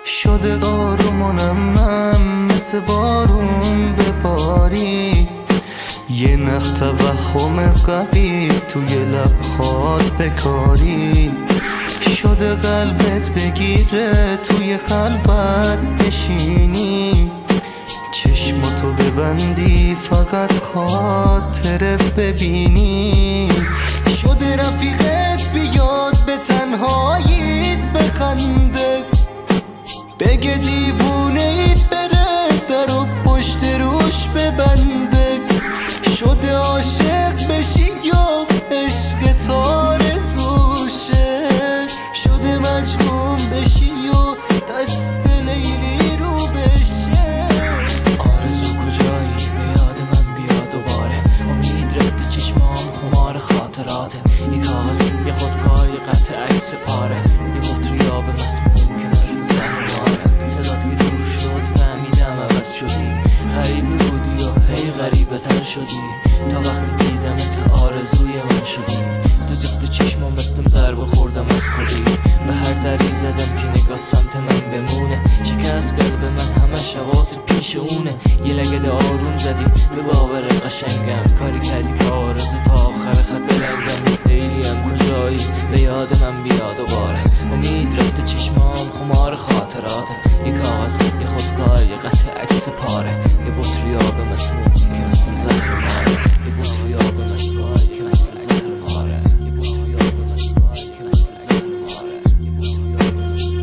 شده آرومونم من مثل بارون بباری، یه نخ توهم قوی توی لبخات بکاری، شده قلبت بگیره توی خلوت بشینی، چشماتو ببندی فقط خاطره ببینی، شده رفیقت بیاد به تنهاییت بخنده، بگه دیوونه ای بره درو پشت روش ببنده، شده عاشق بشی یا عشق آرزوشه، شده مجنون بشی یا دست لیلی رو بشه. آرزو کجایی؟ به یاد من بیا دوباره، امید رفته چشمام خمار خاطراته، یه کاغذ یه خودکار یه قطع عکس پاره، یه بطری آب مسموم که مثل زهر ماره، صدات که دور شد فهمیدم عوض شدی، غریبه بودی و هی غریبه تر شدی، تا وقتی دیدمت آرزوی من شدی، دو جفت چشمام بستم ضربه خوردم از خودی، به هر دری زدم که نگات سمت من بمونه، شکست قلب من همش حواس پیش اونه، یه لگد آروم زدی به باور قشنگم، کاری کردی که آرزو تا آخر خط بلنگم، لیلیم کجایی؟ به یاد من بیا دوباره، امید رفته چشمام خمار خاطراته، یه کاغذ یه خودکار یه قطع عکس پاره، یه بطری آب مسموم که مثل زهر ماره، یه بطری آب مسموم که مثل زهر ماره، یه بطری آب مسموم که مثل زهر ماره، یه بطری آب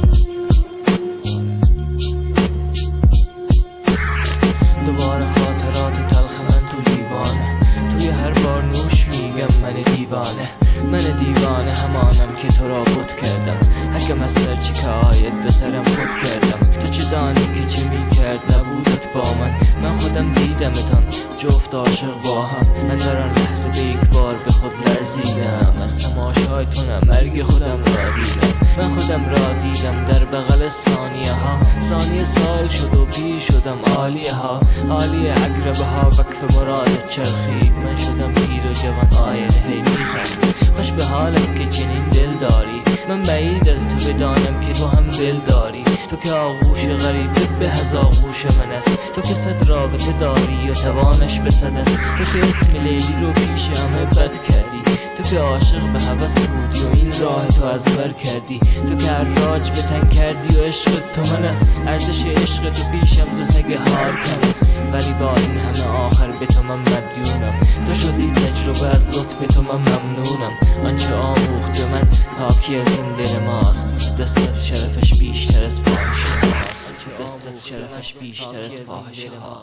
دوباره خاطرات تلخ من تو لیوانه، توی هر بار نوش میگم من دیوانه همانم که تو را بود کردم، حکم از سرچی که آید به سرم خود کردم، تو چه دانی که چه میکرد نبودت با من خودم دیدمتان جفت عاشق با هم، من در آن لحظه به یک بار به خود لرزیدم، از تماشای تو نه مرگ خودم را دیدم، من خودم را دیدم در بغل ثانیه ها، ثانیه سال شد و پیر شدم عالیه ها، عالیه عقربه ها وقف مرادت چرخید، من شدم پیر و جوان آینه هی میخند، خوش به حالم که چنین دل داری، من بعید از تو بدانم که تو هم دل داری، تو که آغوش غریب به از آغوش من است، تو که صد رابطه داری و توانش به صد است، تو که اسم لیلی رو پیش همه بد کردی، تو که عاشق به هوس بودی و این راه تو از بر کردی، تو که حراج به تن کردی و عشق تو من است، ارزش عشق تو پیشم ز سگ هار کم است، ولی با این همه آخر به تو من مدیونم، تو شدی تجربه از لطف تو من ممنونم، آنچه آموخت من حاکی از این دل ماست، دستت شرفش بیشتر از فاحشه هاست، دستت شرفش بیشتر از فاحشه هاست.